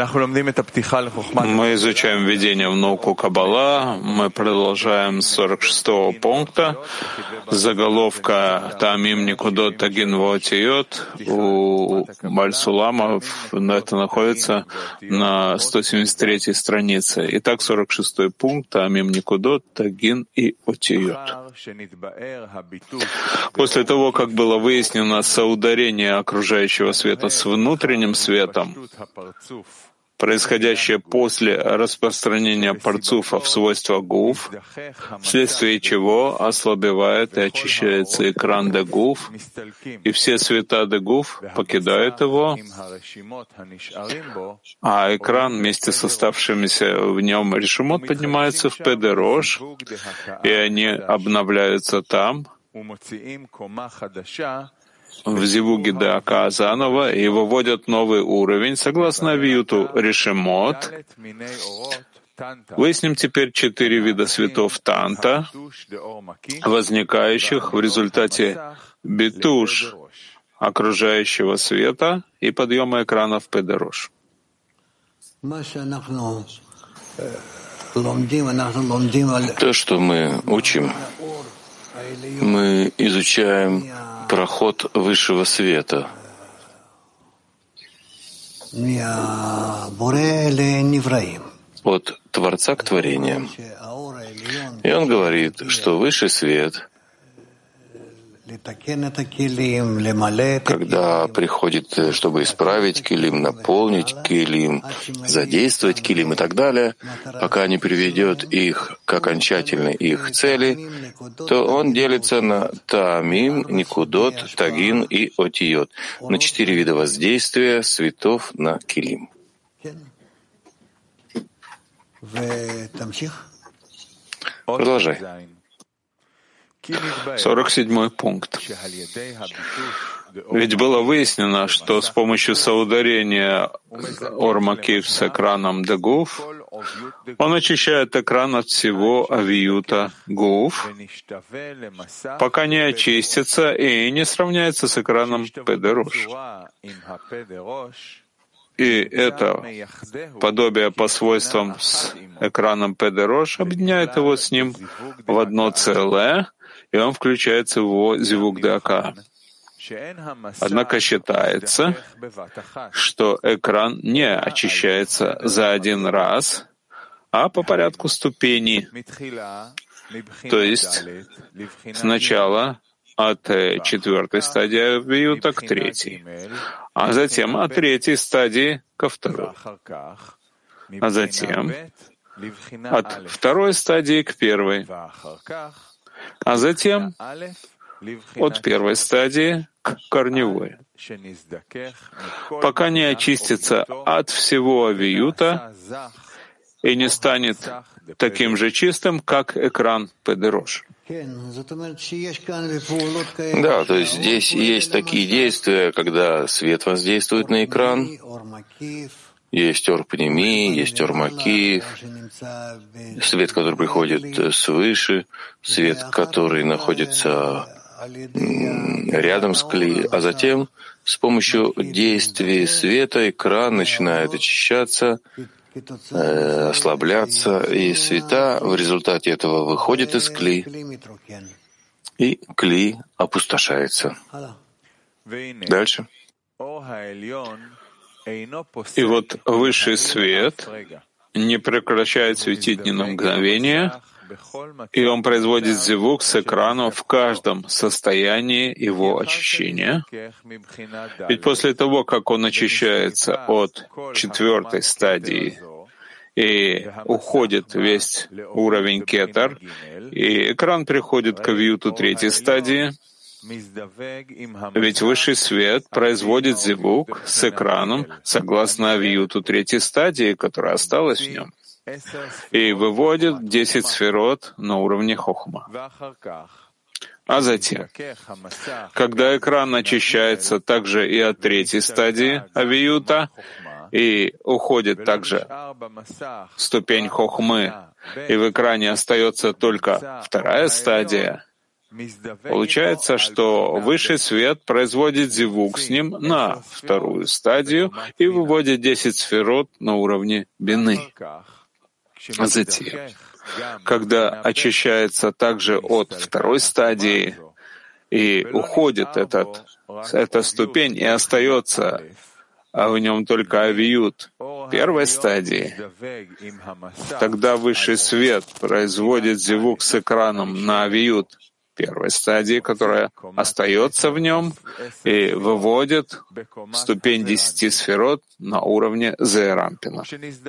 Мы изучаем введение в науку Каббала. Мы продолжаем с 46-го пункта. Заголовка «Таамим Никудот Тагин Ваотиот» у Баль-Сулама, это находится на 173-й странице. Итак, 46-й пункт «Таамим Никудот Тагин и Отиот». После того, как было выяснено соударение окружающего света с внутренним светом, происходящее после распространения парцуфа в свойства гуф, вследствие чего ослабевает и очищается экран де гуф, и все света де гуф покидают его, а экран вместе с оставшимися в нем решимот поднимается в педерош, и они обновляются там, в зивуге Дака заново, и выводят новый уровень согласно виюту решимот. Выясним теперь 4 вида светов танта, возникающих в результате битуш окружающего света и подъема экрана в педерош. То, что мы учим, мы изучаем проход высшего света от Творца к творениям. И он говорит, что высший свет, когда приходит, чтобы исправить килим, наполнить килим, задействовать килим и так далее, пока не приведет их к окончательной их цели, то он делится на таамим, никудот, тагин и отиот, на 4 вида воздействия светов на килим. Продолжай. 47-й пункт. Ведь было выяснено, что с помощью соударения Ор-Макив с экраном Дегуф он очищает экран от всего авиюта Гуф, пока не очистится и не сравняется с экраном Педерош. И это подобие по свойствам с экраном Педерош объединяет его с ним в одно целое, и он включается в его зивук Дака. Однако считается, что экран не очищается за один раз, а по порядку ступеней. То есть сначала от 4-й стадии авиюта к 3-й, а затем от 3-й стадии ко 2-й, а затем от 2-й стадии к 1-й, а затем от 1-й стадии к корневой, пока не очистится от всего авиюта и не станет таким же чистым, как экран Педерош. Да, то есть здесь есть такие действия, когда свет воздействует на экран, есть Ор-Пними, есть Ор-Макив, свет, который приходит свыше, свет, который находится рядом с кли, а затем с помощью действия света экран начинает очищаться, ослабляться, и света в результате этого выходят из кли, и кли опустошается. Дальше. И вот высший свет не прекращает светить ни на мгновение, и он производит зивук с экраном в каждом состоянии его очищения. Ведь после того, как он очищается от 4-й стадии и уходит весь уровень кетер, и экран приходит к авиюту 3-й стадии, ведь высший свет производит зивук с экраном согласно авиюту 3-й стадии, которая осталась в нем, и выводит 10 сферот на уровне хохма. А затем, когда экран очищается также и от 3-й стадии авиюта, и уходит также ступень хохмы, и в экране остается только 2-я стадия, Получается, что высший свет производит зивук с ним на вторую стадию и выводит 10 сферот на уровне бины. Затем, когда очищается также от второй стадии и уходит эта ступень и остается, а в нем только авиют первой стадии, тогда высший свет производит зивук с экраном на авиют первой стадии, которая остается в нем, и выводит ступень 10 сферот на уровне Зерампина.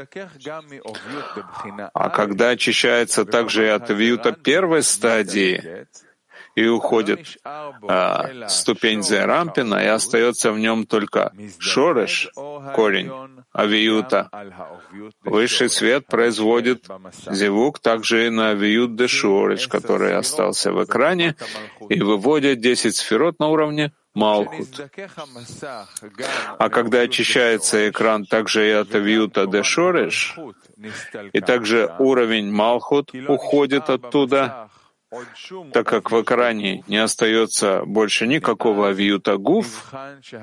А когда очищается также и от авиюта первой стадии, и уходит ступень Зерампина, и остается в нем только Шореш, корень авиюта, высший свет производит зивук также и на авиют де Шореш, который остался в экране, и выводит 10 сферот на уровне Малхут. А когда очищается экран также и от авиюта де Шореш, и также уровень Малхут уходит оттуда, так как в экране не остается больше никакого авиюта гуф,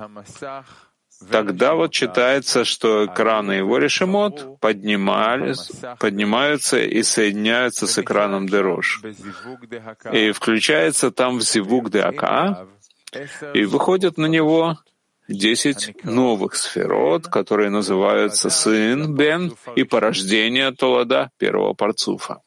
тогда вот читается, что экран и его решемот поднимаются и соединяются с экраном Дерош. И включается там в зивук Деака, и выходят на него 10 новых сферот, которые называются сын, бен и порождение Толада первого парцуфа.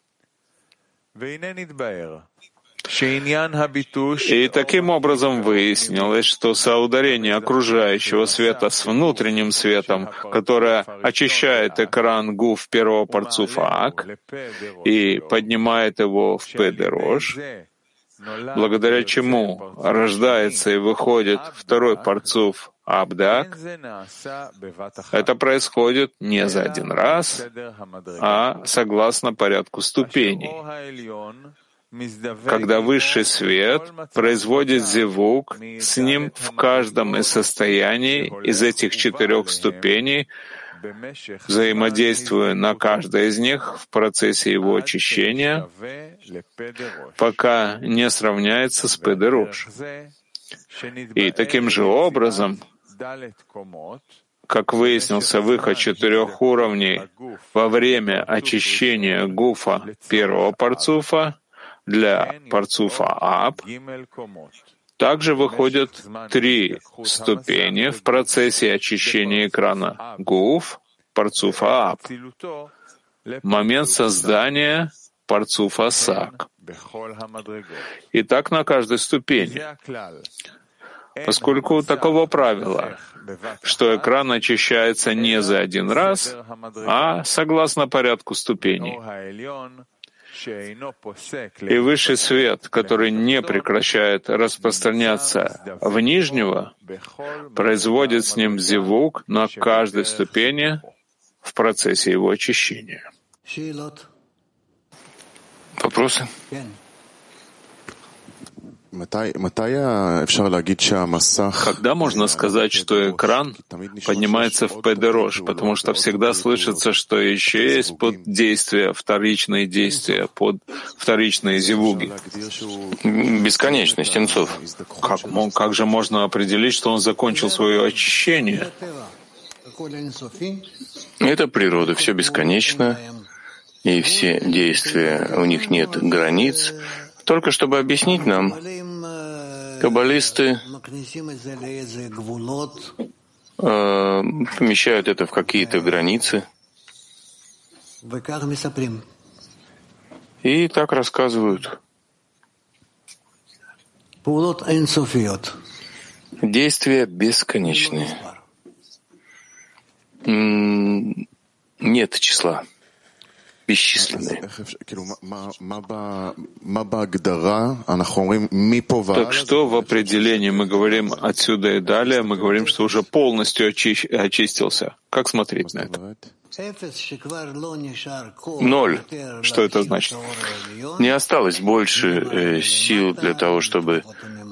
И таким образом выяснилось, что соударение окружающего света с внутренним светом, которое очищает экран гуф первого парцуфа Ак и поднимает его в Педерош, благодаря чему рождается и выходит второй парцуф Абдак, это происходит не за один раз, а согласно порядку ступеней. Когда высший свет производит зивук с ним в каждом из состояний из этих 4 ступеней, взаимодействуя на каждой из них в процессе его очищения, пока не сравняется с Педерош. И таким же образом, как выяснился выход 4 уровней во время очищения гуфа первого парцуфа для парцуфа Аб, также выходят 3 ступени в процессе очищения экрана гуф парцуфа Аб, момент создания парцуфа Сак. И так на каждой ступени. Поскольку таково правило, что экран очищается не за один раз, а согласно порядку ступеней. И высший свет, который не прекращает распространяться в нижнего, производит с ним зивук на каждой ступени в процессе его очищения. Вопросы? Когда можно сказать, что экран поднимается в Педерош, потому что всегда слышится, что еще есть поддействия, вторичные действия, под вторичные зивуги? Бесконечность Тенцов. Как же можно определить, что он закончил свое очищение? Это природа, все бесконечно, и все действия, у них нет границ. Только чтобы объяснить нам, каббалисты помещают это в какие-то границы и так рассказывают. Действия бесконечные. Нет числа. Бесчисленные. Так что в определении мы говорим отсюда и далее, мы говорим, что уже полностью очистился. Как смотреть на это? 0. Что это значит? Не осталось больше сил для того, чтобы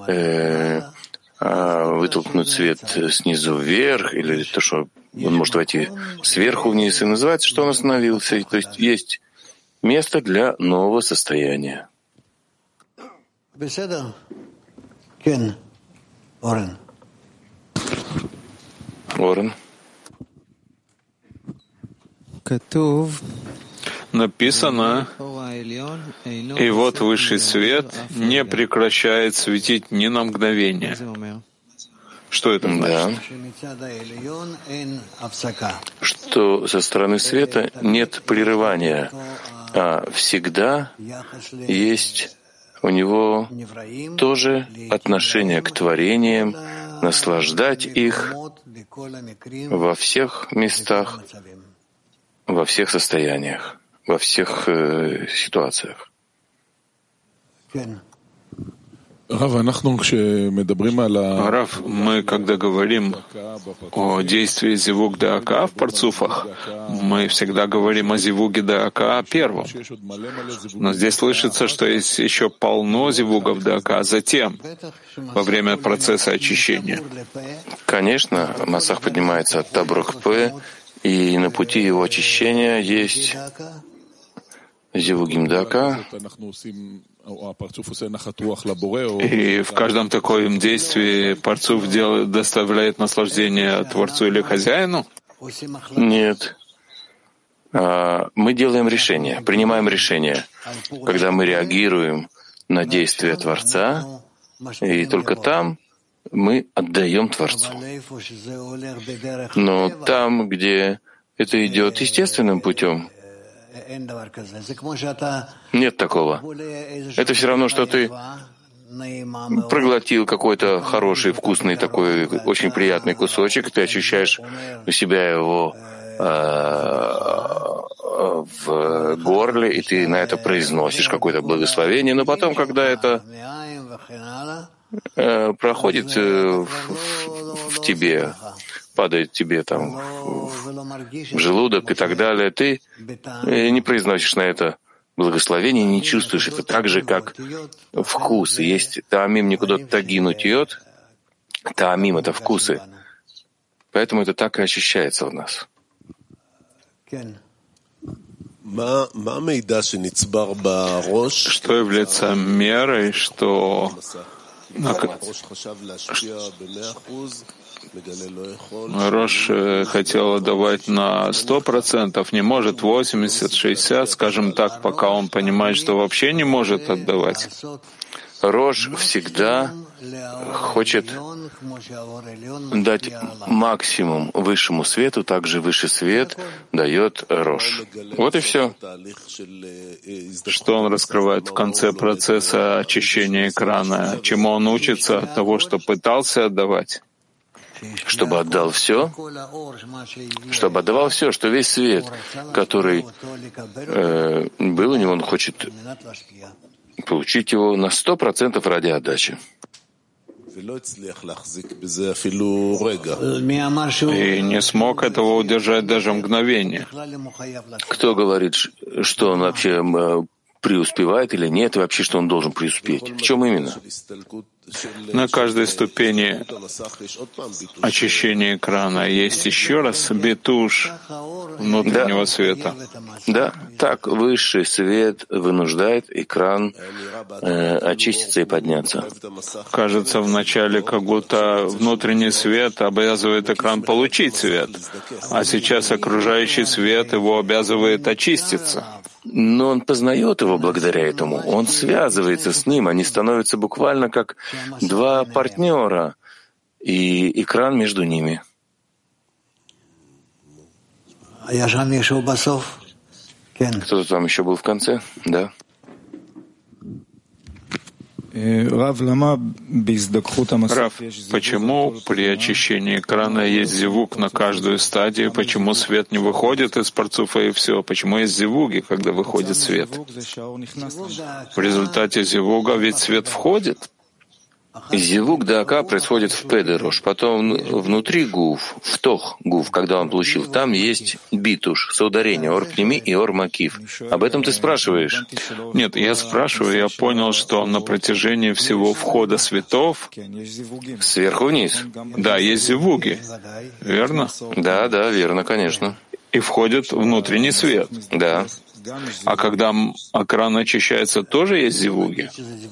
вытолкнуть свет снизу вверх, или то, что он может войти сверху вниз, и называется, что он остановился. То есть есть место для нового состояния. Орен. Написано, и вот высший свет не прекращает светить ни на мгновение. Что это значит? Да. Что со стороны света нет прерывания, а всегда есть у него тоже отношение к творениям, наслаждать их во всех местах, во всех состояниях, во всех ситуациях. Рав, мы, когда говорим о действии зивуг дака в парцуфах, мы всегда говорим о зивуге дака первом. Но здесь слышится, что есть еще полно зивугов дака затем, во время процесса очищения. Конечно, Масах поднимается от Табрух П, и на пути его очищения есть зивугим дака. И в каждом таком действии парцуф доставляет наслаждение Творцу или хозяину? Нет. Мы делаем решение, принимаем решение, когда мы реагируем на действия Творца, и только там мы отдаем Творцу. Но там, где это идет естественным путем, нет такого. Это все равно, что ты проглотил какой-то хороший, вкусный, такой очень приятный кусочек, ты ощущаешь у себя его в горле, и ты на это произносишь какое-то благословение, но потом, когда это проходит в тебе, падает тебе там в желудок и так далее, ты не произносишь на это благословение, не чувствуешь это так же, как вкус. Есть таамим никуда тагинут йод, таамим — это вкусы. Поэтому это так и ощущается у нас. Что является мерой, что Рош хотел давать на 100%, не может 80, 60, скажем так, пока он понимает, что вообще не может отдавать. Рош всегда хочет дать максимум высшему свету, также высший свет дает Рош. Вот и все. Что он раскрывает в конце процесса очищения экрана? Чему он учится от того, что пытался отдавать? Чтобы отдал все, чтобы отдавал все, что весь свет, который был у него, он хочет получить его на 100% ради отдачи. И не смог этого удержать даже мгновение. Кто говорит, что он вообще преуспевает или нет, и вообще, что он должен преуспеть? В чем именно? На каждой ступени очищения экрана есть еще раз битуш внутреннего света. Да, так высший свет вынуждает экран очиститься и подняться. Кажется, вначале как будто внутренний свет обязывает экран получить свет, а сейчас окружающий свет его обязывает очиститься. Но он познает его благодаря этому, он связывается с ним, они становятся буквально как два партнера, и экран между ними. Кто-то там еще был в конце? Да. Рав, почему при очищении экрана есть зивуг на каждую стадию? Почему свет не выходит из парцуфа и все? Почему есть зивуги, когда выходит свет? В результате зивуга ведь свет входит. Зивуг дака происходит в педерош, потом внутри гуф, в тох гуф, когда он получил, там есть битуш, соударение, ор-пними и ор-макив. Об этом ты спрашиваешь? Нет, я спрашиваю, я понял, что на протяжении всего входа светов сверху вниз. Да, есть зивуги, верно? Да, верно, конечно. И входит внутренний свет. Да. А когда экран очищается, тоже есть зивуги?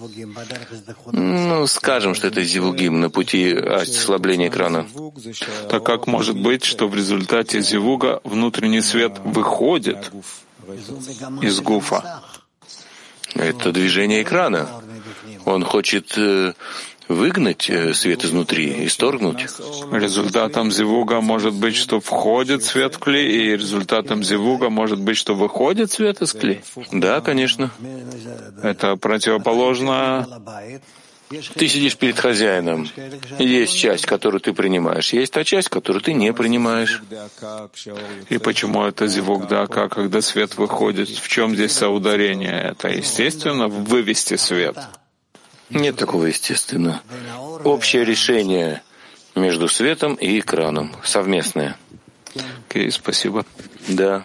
Ну, скажем, что это зивугим на пути ослабления экрана. Так как может быть, что в результате зивуга внутренний свет выходит из гуфа? Это движение экрана. Он хочет выгнать свет изнутри, исторгнуть. Результатом зивуга может быть, что входит свет в кли, и результатом зивуга может быть, что выходит свет из кли? Да, конечно. Это противоположно. Ты сидишь перед хозяином. Есть часть, которую ты принимаешь. Есть та часть, которую ты не принимаешь. И почему это зивуг дака, когда свет выходит? В чем здесь соударение? Это естественно вывести свет? Нет такого естественно. Общее решение между светом и экраном. Совместное. Окей, спасибо. Да.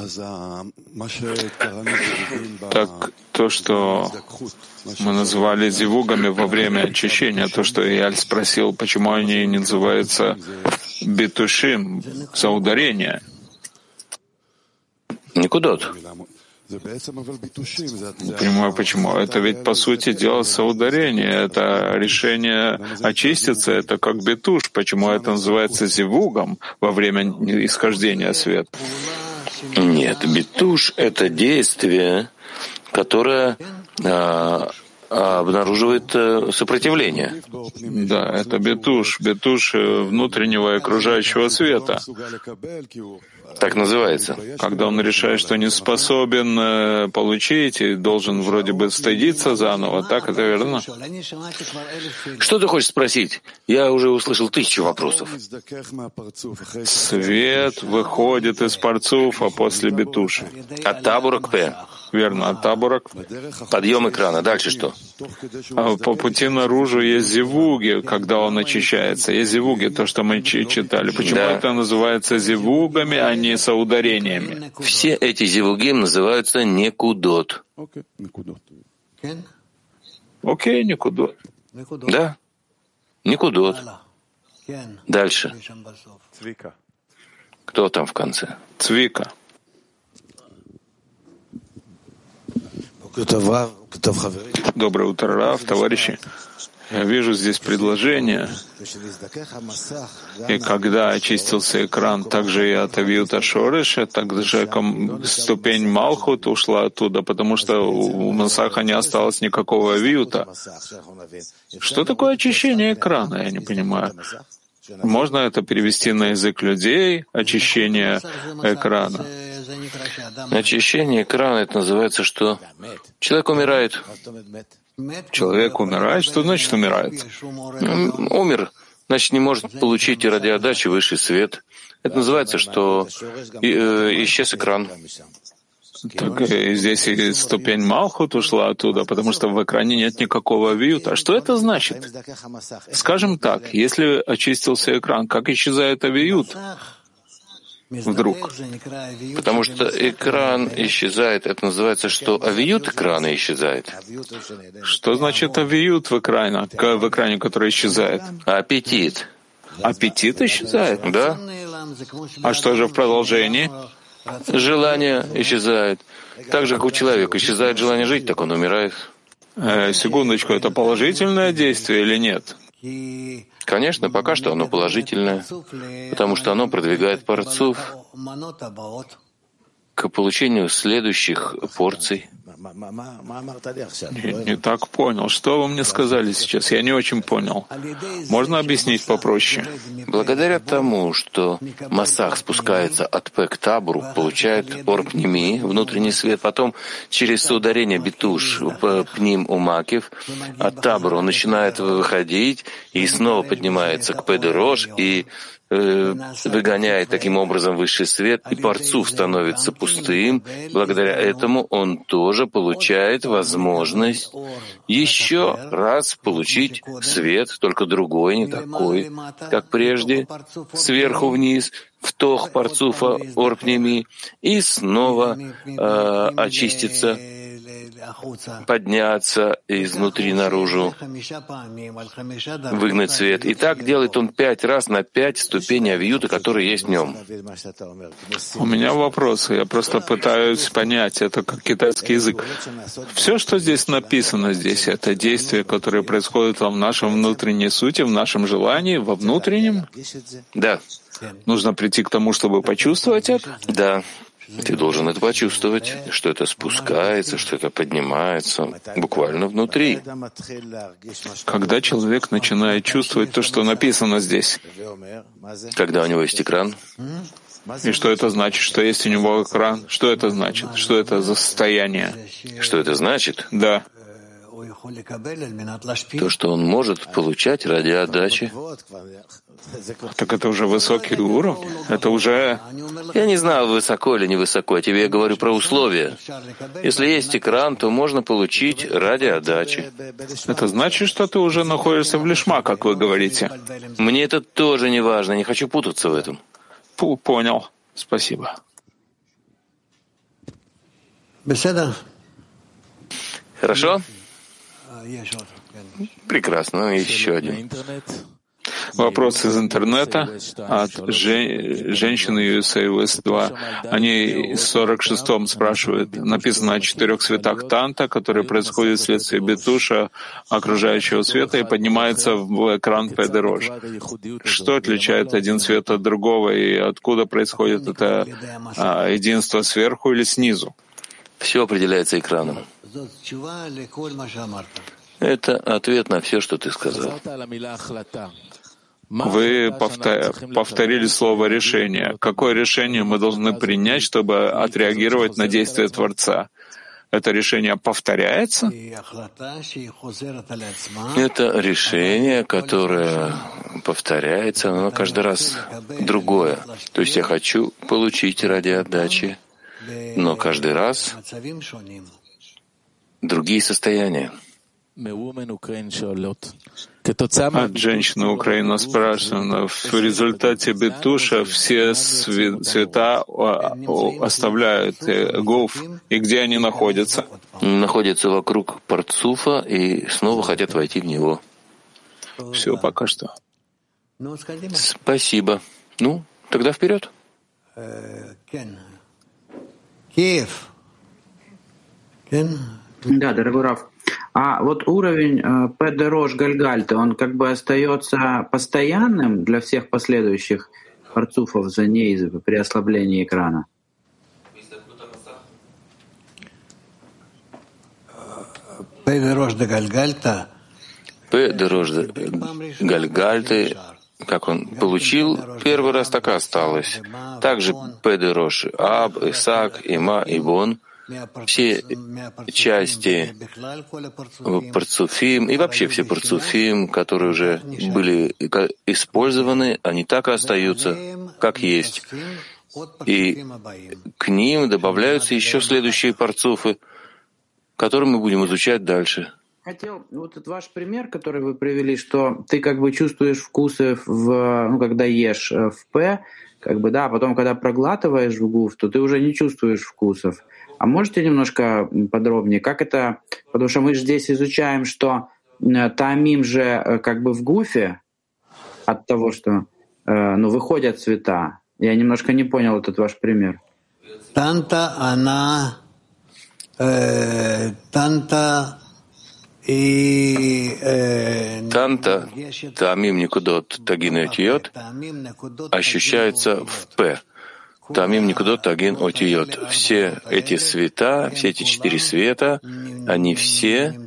Так, то, что мы называли зивугами во время очищения, то, что Иаль спросил, почему они не называются битушим, соударение. Никудот. Не понимаю, почему. Это ведь, по сути дела, соударение. Это решение очиститься, это как битуш. Почему это называется зивугом во время исхождения света? Нет, битуш — это действие, которое обнаруживает сопротивление. Да, это битуш внутреннего и окружающего света. Так называется. Когда он решает, что не способен получить и должен вроде бы стыдиться заново, так это верно? Что ты хочешь спросить? Я уже услышал 1000 вопросов. Свет выходит из парцуфа после битуши. От табура к П. Верно, от табура к П. Подъем экрана. Дальше что? А по пути наружу есть зивуги, когда он очищается. Есть зивуги, то, что мы читали. Почему это называется зивугами, а не соударениями? Все эти зивуги называются некудот. Окей, никудот. Да, никудот. Дальше. Кто там в конце? Цвика. Доброе утро, Рав, товарищи. Я вижу здесь предложение, и когда очистился экран, также и от авиута Шореша, также ступень Малхут ушла оттуда, потому что у Масаха не осталось никакого авиута. Что такое очищение экрана, я не понимаю. Можно это перевести на язык людей, очищение экрана? Очищение экрана — это называется, что человек умирает. Человек умирает? Что значит умирает? Умер, значит, не может получить ради отдачи высший свет. Это называется, что исчез экран. Так здесь и ступень Малхут ушла оттуда, потому что в экране нет никакого авиута. Что это значит? Скажем так, если очистился экран, как исчезает авиут? Вдруг. Потому что экран исчезает, это называется, что авиют экрана исчезает. Что значит авиют в экране, который исчезает? Аппетит. Аппетит исчезает? Да. А что же в продолжении? Желание исчезает. Так же, как у человека исчезает желание жить, так он умирает. Секундочку, это положительное действие или нет? Конечно, пока что оно положительное, потому что оно продвигает парцуф к получению следующих порций. Не так понял. Что вы мне сказали сейчас? Я не очень понял. Можно объяснить попроще? Благодаря тому, что Масах спускается от П к Табуру, получает орпними, внутренний свет, потом через соударение битуш пним умакив, от Табура он начинает выходить и снова поднимается к Педерош и выгоняет таким образом высший свет, и парцуф становится пустым. Благодаря этому он тоже получает возможность еще раз получить свет, только другой, не такой, как прежде, сверху вниз, втох парцуфа орпнеми, и снова очиститься подняться изнутри наружу, выгнать свет. И так делает он 5 раз на 5 ступеней авиюта, которые есть в нем. У меня вопросы. Я просто пытаюсь понять, это как китайский язык. Все, что здесь написано здесь, это действия, которые происходят в нашем внутренней сути, в нашем желании, во внутреннем? Да. Нужно прийти к тому, чтобы почувствовать это? Да. Ты должен это почувствовать, что это спускается, что это поднимается, буквально внутри. Когда человек начинает чувствовать то, что написано здесь? Когда у него есть экран. И что это значит, что есть у него экран? Что это значит? Что это за состояние? Что это значит? Да. То, что он может получать ради отдачи. Так это уже высокий уровень? Это уже... Я не знаю, высоко или невысоко, я тебе говорю про условия. Если есть экран, то можно получить ради отдачи. Это значит, что ты уже находишься в лишма, как вы говорите. Мне это тоже не важно, не хочу путаться в этом. Понял. Спасибо. Хорошо? Прекрасно. Еще один. Вопрос из интернета от женщины USA West 2. Они в 46-м спрашивают. Написано о 4 цветах танта, которые происходят вследствие битуша окружающего света и поднимаются в экран Педерош. Что отличает один цвет от другого и откуда происходит это единство, сверху или снизу? Все определяется экраном. Это ответ на все, что ты сказал. Вы повторили слово «решение». Какое решение мы должны принять, чтобы отреагировать на действие Творца? Это решение повторяется? Это решение, которое повторяется, но каждый раз другое. То есть я хочу получить ради отдачи, но каждый раз другие состояния. От женщины Украины спрашивают, в результате битуша все цвета оставляют гуф, и где они находятся? Находятся вокруг парцуфа и снова хотят войти в него. Все, пока что. Спасибо. Ну, тогда вперед. Киев. Да, дорогой Рав. А вот уровень Педерош Гальгальты, он как бы остается постоянным для всех последующих парцуфов за ней при ослаблении экрана? Педерош де Гальгальта. Педерош де Гальгальты, как он получил, первый раз так и осталось. Также Педерош Аб, Исаак, Има, Ибон. Все части парцуфим и вообще все парцуфим, которые уже были использованы, они так и остаются, как есть. И к ним добавляются еще следующие парцуфы, которые мы будем изучать дальше. Хотел, вот этот ваш пример, который вы привели, что ты как бы чувствуешь вкусы когда ешь в П, как бы, да, а потом, когда проглатываешь в гуф, то ты уже не чувствуешь вкусов. А можете немножко подробнее, как это, потому что мы же здесь изучаем, что таамим же как бы в гуфе от того, что выходят цвета. Я немножко не понял этот ваш пример. Танта, она... Танта таамим никудот тагин отиот, ощущается в П. Таамим никудот тагин отиот. Все эти света, все эти 4 света, они все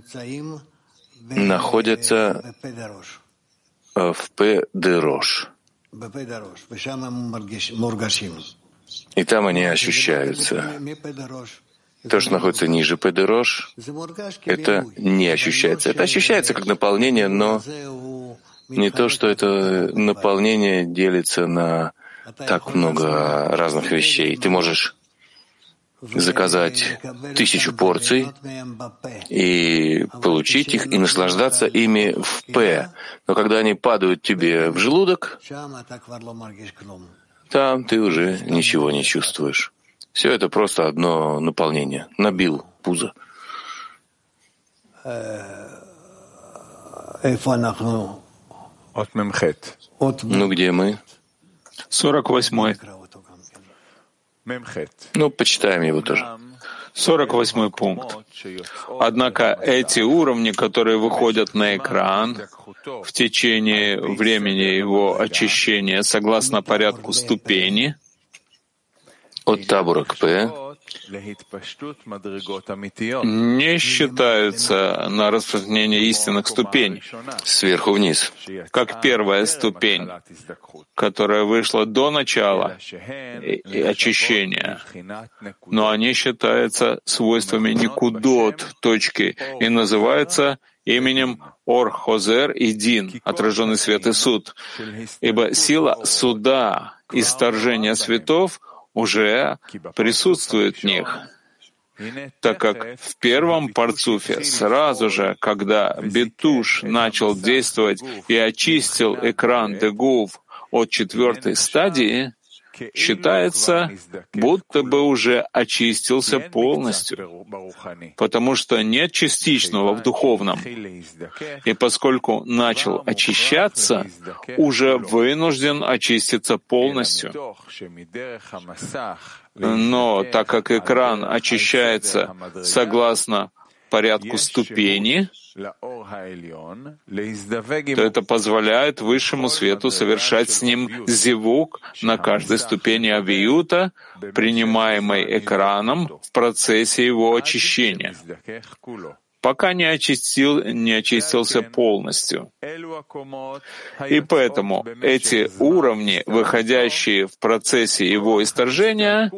находятся в Педерош. И там они ощущаются. То, что находится ниже Педерош, это не ощущается. Это ощущается как наполнение, но не то, что это наполнение делится на так много разных вещей. Ты можешь заказать 1000 порций и получить их, и наслаждаться ими в П. Но когда они падают тебе в желудок, там ты уже ничего не чувствуешь. Все это просто одно наполнение. Набил пузо. Ну, где мы? 48-й. Ну, почитаем его тоже. 48-й пункт. Однако эти уровни, которые выходят на экран в течение времени его очищения согласно порядку ступени, от табура к П, не считаются на распространение истинных ступеней, сверху вниз, как первая ступень, которая вышла до начала и очищения, но они считаются свойствами никудот, точки, и называются именем Ор-Хозер и Дин, отраженный свет и суд, ибо сила суда и сторжения светов уже присутствует в них, так как в первом парцуфе, сразу же, когда Битуш начал действовать и очистил экран Дегув от 4-й стадии, считается, будто бы уже очистился полностью, потому что нет частичного в духовном. И поскольку начал очищаться, уже вынужден очиститься полностью. Но так как экран очищается согласно порядку ступени, то это позволяет высшему свету совершать с ним зивук на каждой ступени авиюта, принимаемой экраном в процессе его очищения, пока не очистился полностью. И поэтому эти уровни, выходящие в процессе его исторжения,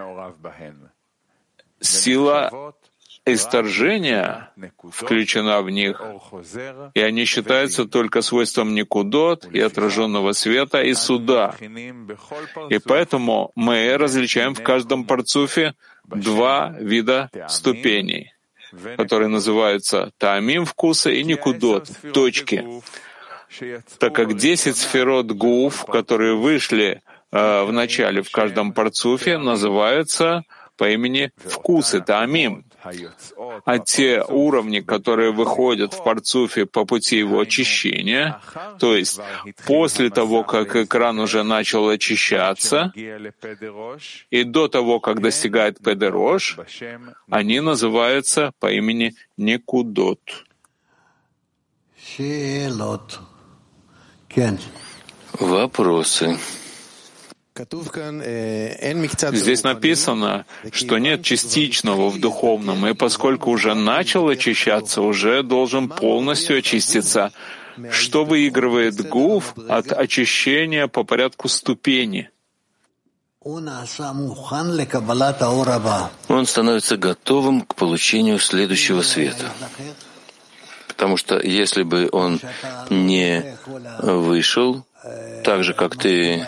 сила исторжения включена в них, и они считаются только свойством никудот и отраженного света и суда. И поэтому мы различаем в каждом парцуфе два вида ступеней, которые называются таамим вкуса и никудот, точки. Так как 10 сферот гуф, которые вышли в начале в каждом парцуфе, называются по имени вкусы, таамим. А те уровни, которые выходят в парцуфе по пути его очищения, то есть после того, как экран уже начал очищаться, и до того, как достигает Педерош, они называются по имени Никудот. Вопросы. Здесь написано, что нет частичного в духовном, и поскольку уже начал очищаться, уже должен полностью очиститься. Что выигрывает гуф от очищения по порядку ступени? Он становится готовым к получению следующего света. Потому что если бы он не вышел, так же, как ты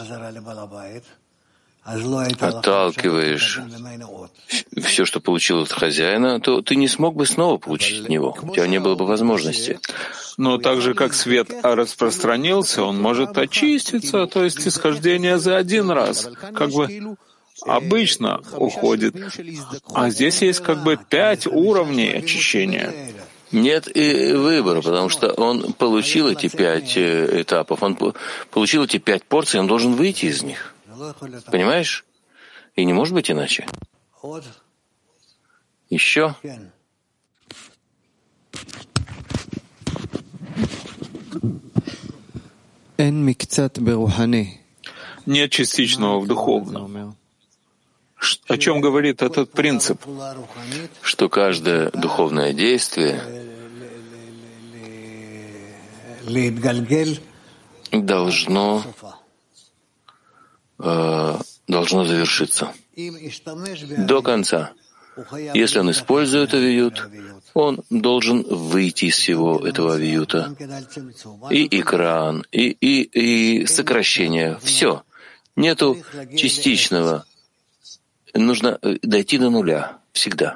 отталкиваешь все, что получил от хозяина, то ты не смог бы снова получить от него. У тебя не было бы возможности. Но так же, как свет распространился, он может очиститься, то есть исхождение за один раз, как бы обычно уходит. А здесь есть как бы 5 уровней очищения. Нет и выбора, потому что он получил эти 5 этапов, он получил эти 5 порций, он должен выйти из них. Понимаешь? И не может быть иначе. Еще? Нет частичного в духовном. О чем говорит этот принцип? Что каждое духовное действие должно завершиться до конца. Если он использует авиют, он должен выйти из всего этого авиюта. И экран, и сокращение. Все. Нету частичного. Нужно дойти до нуля. Всегда.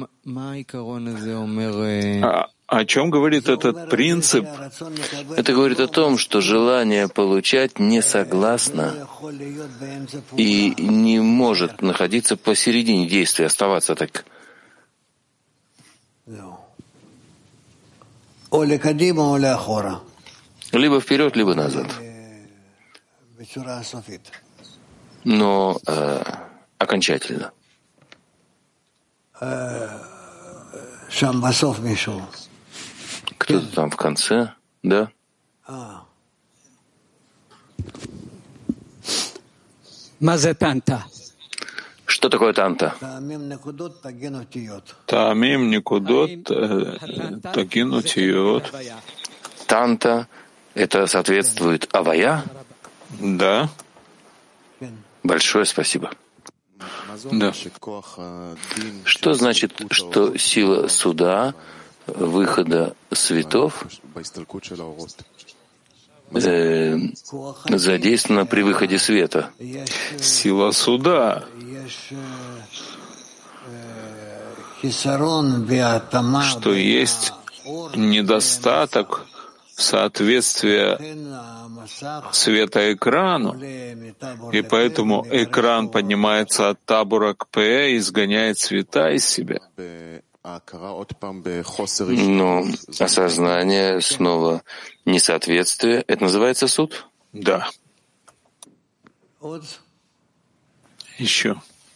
О чем говорит этот принцип? Это говорит о том, что желание получать не согласно и не может находиться посередине действия, оставаться так. Либо вперед, либо назад. Но окончательно. Кто-то там в конце, да? Что такое танта? Таамим никудот тагинутиот. Танта — это соответствует авая? Да. Большое спасибо. Да. Что значит, что сила суда, выхода светов задействована при выходе света? Сила суда, что есть недостаток соответствия света экрану, и поэтому экран поднимается от табура к П и изгоняет света из себя. Но осознание снова несоответствие — это называется суд? Да. Еще.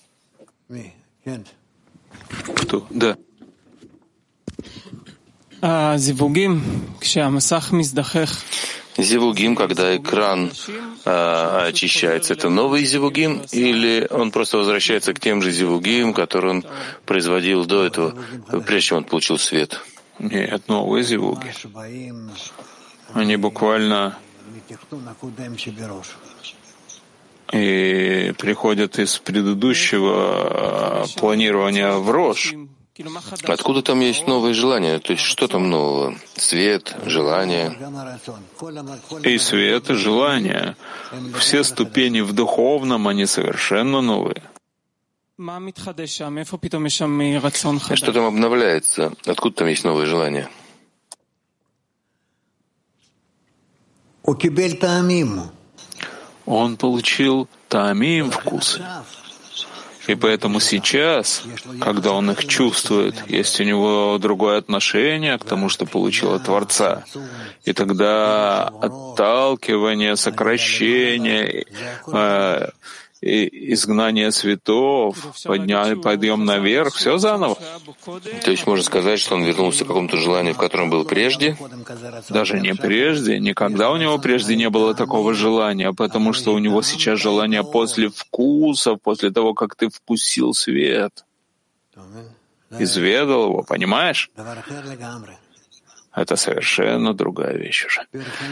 Кто? Да. Зивугим, когда экран очищается, это новый зивугим, или он просто возвращается к тем же зивугим, которые он производил до этого, прежде чем он получил свет? Нет, новые зивуги. Они буквально и приходят из предыдущего планирования в Рош. Откуда там есть новые желания? То есть что там нового? Свет, желание? И свет, и желание. Все ступени в духовном, они совершенно новые. Что там обновляется? Откуда там есть новые желания? Он получил таамим, вкусы. И поэтому сейчас, когда он их чувствует, есть у него другое отношение к тому, что получил от Творца. И тогда отталкивание, сокращение, изгнание светов, подъем наверх, все заново. То есть можно сказать, что он вернулся к какому-то желанию, в котором был прежде? Даже не прежде, никогда у него прежде не было такого желания, потому что у него сейчас желание после вкуса, после того, как ты вкусил свет, изведал его, понимаешь? Это совершенно другая вещь уже.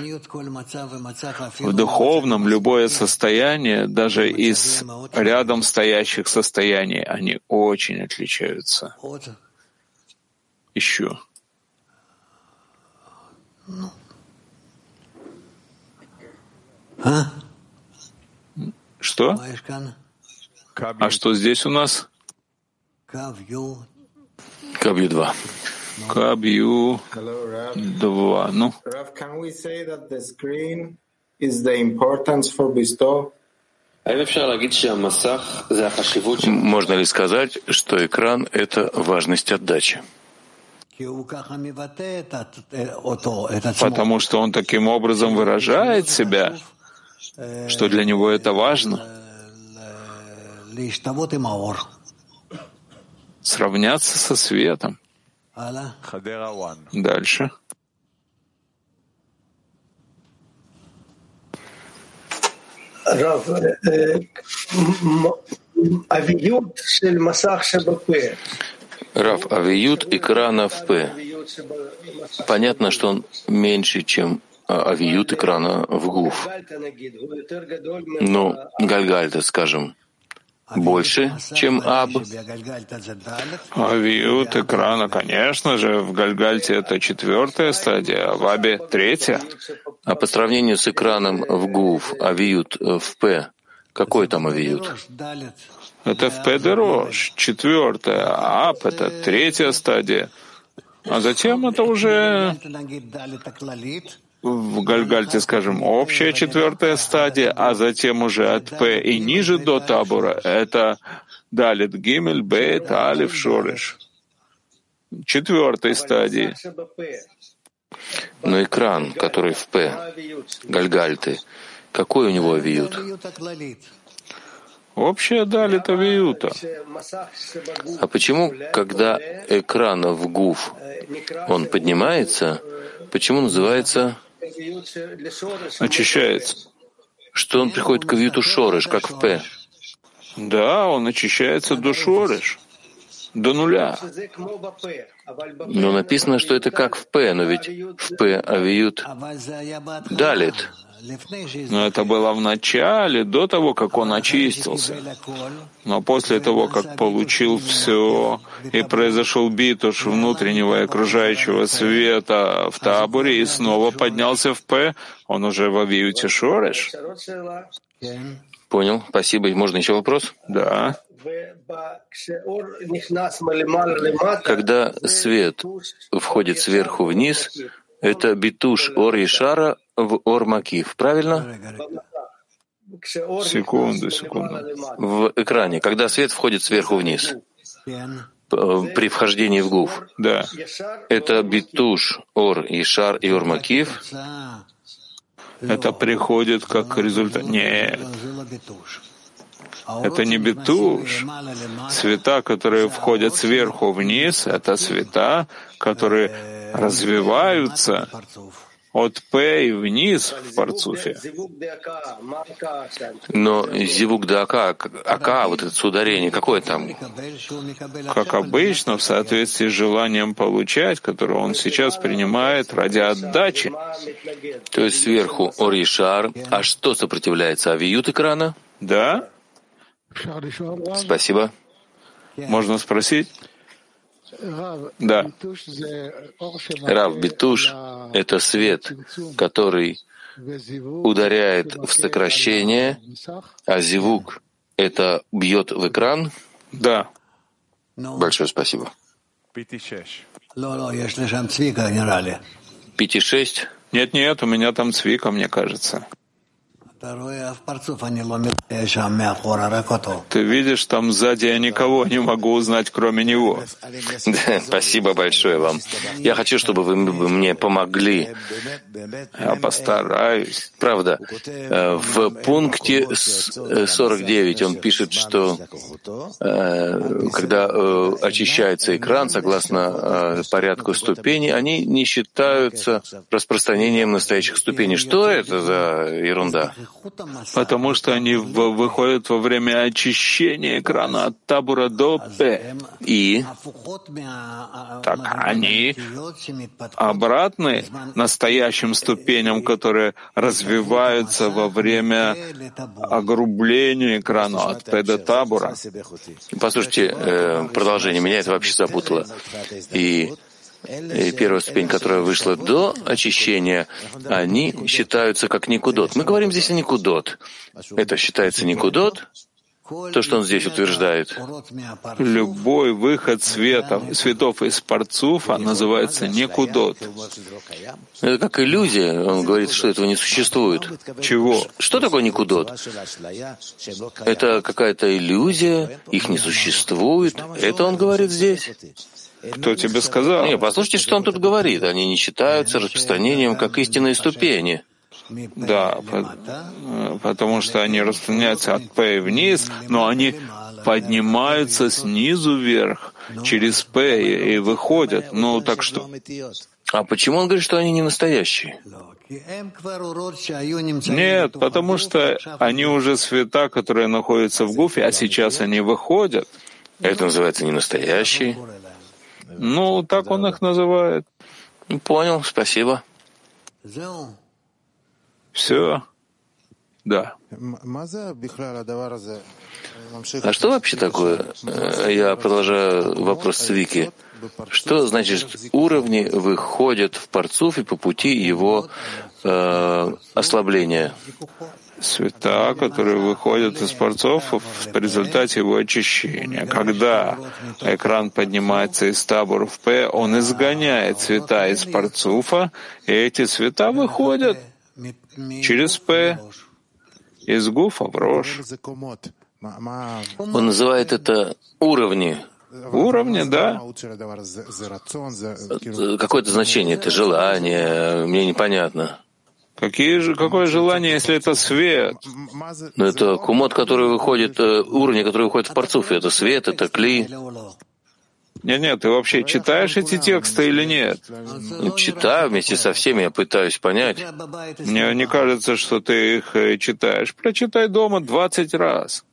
В духовном любое состояние, даже из рядом стоящих состояний, они очень отличаются. Еще. Что? А что здесь у нас? Кабью 2. Кабью 2. Ну. Можно ли сказать, что экран — это важность отдачи? Потому что он таким образом выражает себя, что для него это важно. Сравняться со светом. Дальше. Рав, авиют экрана в П. Понятно, что он меньше, чем авиют экрана в Гуф. Но Гальгальта, скажем, больше, чем Аб. Авиют экрана, конечно же, в Гальгальте это 4-я стадия, а в Абе 3-я. А по сравнению с экраном в Гуф, авиют в П, какой там авиют? Это в П Дерош, 4-я, а Аб это 3-я стадия. А затем это уже в Гальгальте, скажем, общая 4-я стадия, а затем уже от П и ниже до табура это Далит Гимель, Бейт, Алиф, Шореш. 4-й стадии. Но экран, который в П, Гальгальты, какой у него авиют? Общая далит авиюта. А почему, когда экран в Гуф, он поднимается, почему называется... Очищается. Что он приходит к авиюту Шореш, как в П? Да, он очищается до Шореш, до нуля. Но написано, что это как в П, но ведь в П авиют далит. Но это было в начале, до того, как он очистился. Но после того, как получил все, и произошел битуш внутреннего и окружающего света в таборе, и снова поднялся в П, он уже в авиюте Шореш. Понял, спасибо. Можно еще вопрос? Да. Когда свет входит сверху вниз, это битуш ор Ишара в ор Макиф, правильно? Секунду. В экране, когда свет входит сверху вниз, при вхождении в Гуф, да. Это битуш ор Ишар и ор Макиф. Это приходит как результат. Нет. Это не битуш. Света, которые входят сверху вниз, это света, которые развиваются от П и вниз в парцуфе. Но зивук да ака, вот это ударение, какое там? Как обычно, в соответствии с желанием получать, которое он сейчас принимает ради отдачи. То есть сверху оришар, а что сопротивляется? Авиют экрана? Да. Спасибо. Можно спросить? Да. Рав, битуш — это свет, который ударяет в сокращение, а зивук — это бьет в экран? Да. Большое спасибо. 5,6? Нет, у меня там Цвика, мне кажется. Ты видишь, там сзади я никого не могу узнать, кроме него. Да, спасибо большое вам. Я хочу, чтобы вы мне помогли. Я постараюсь. Правда, в пункте 49 он пишет, что когда очищается экран, согласно порядку ступеней, они не считаются распространением настоящих ступеней. Что это за ерунда? Потому что они выходят во время очищения экрана от табура до П. И так они обратны настоящим ступеням, которые развиваются во время огрубления экрана от П до табура. Послушайте, продолжение. Меня это вообще запутало. И первая ступень, которая вышла до очищения, они считаются как никудот. Мы говорим здесь о никудот. Это считается никудот, то, что он здесь утверждает. Любой выход светов из парцуфа называется никудот. Это как иллюзия. Он говорит, что этого не существует. Чего? Что такое никудот? Это какая-то иллюзия, их не существует. Это он говорит здесь. Кто тебе сказал? Не, послушайте, что он тут говорит. Они не считаются распространением как истинные ступени. Да, потому что они распространяются от П вниз, но они поднимаются снизу вверх, через П и выходят. Ну, так что... А почему он говорит, что они не настоящие? Нет, потому что они уже света, которые находятся в Гуфе, а сейчас они выходят. Это называется не настоящие. Ну, так он их называет. Понял, спасибо. Все. Да. А что вообще такое? Я продолжаю вопрос Цвики. Что значит уровни выходят в парцуф и по пути его ослабления? Света, которые выходят из парцов в результате его очищения. Когда экран поднимается из табура в П, он изгоняет цвета из парцуфа, и эти цвета выходят через П из Гуфа в Рош. Он называет это уровни. Уровня, да. Какое-то значение, это желание, мне непонятно. Какое желание, если это свет? Но это кумот, который выходит, уровень, который выходит в парцуфе, это свет, это кли. Нет, ты вообще читаешь эти тексты или нет? Читаю вместе со всеми, я пытаюсь понять. Мне не кажется, что ты их читаешь. Прочитай дома 20 раз.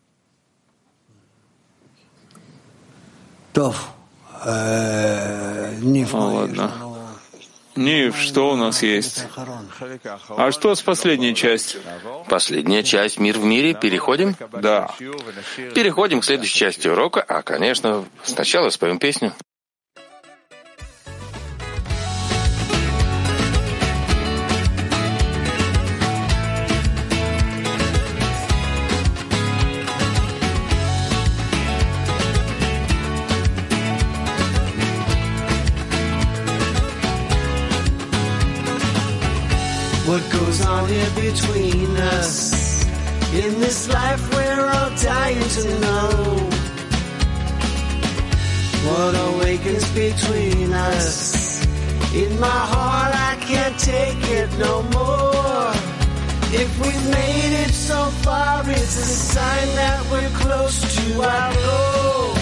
Ладно. Нив, что у нас есть? А что с последней частью? Последняя часть «Мир в мире». Переходим? Да. Переходим к следующей части урока. А, конечно, сначала споем песню. What goes on here between us? In this life we're all dying to know. What awakens between us? In my heart I can't take it no more. If we've made it so far, it's a sign that we're close to our goal.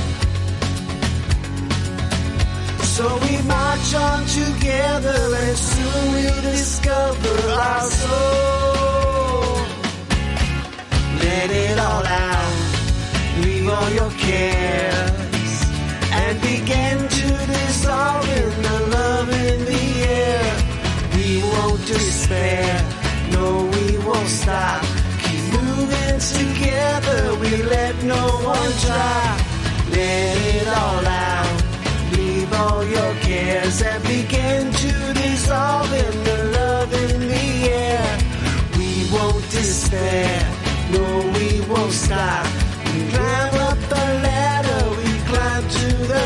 So we march on together and soon we'll discover our soul. Let it all out, leave all your cares, and begin to dissolve in the love in the air. We won't despair, no we won't stop. Keep moving together, we let no one drop. Let it all out, leave all your cares and begin to dissolve in the love in the air. We won't despair, no we won't stop. We climb up the ladder, we climb to the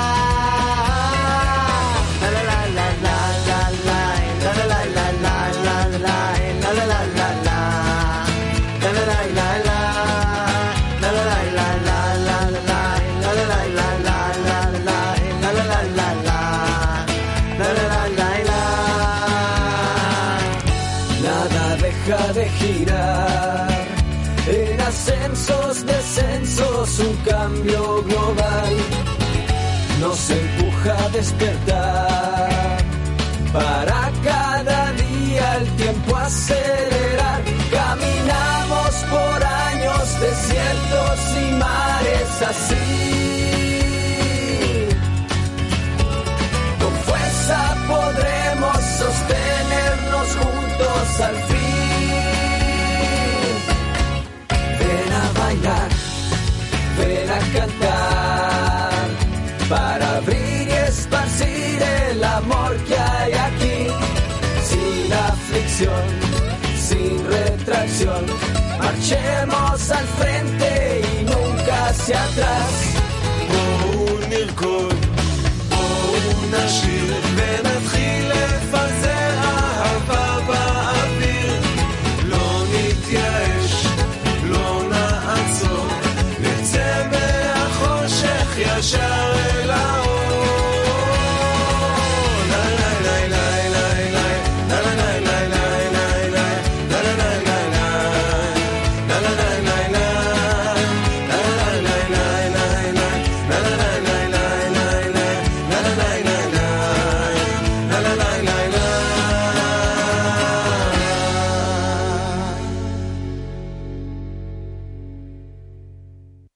top. La la la la la la la la la la la la la la la la la la la. La la la la la la la la la la la la la la la la la la. La la la la la, la la la la la. Nada deja de girar, en ascensos, descensos, un cambio global nos empuja a despertar. Para cada día el tiempo acelerar, caminamos por años, desiertos y mares así. Podremos sostenernos juntos al fin. Ven a bailar, ven a cantar, para abrir y esparcir el amor que hay aquí. Sin aflicción, sin retracción, marchemos al frente y nunca hacia atrás.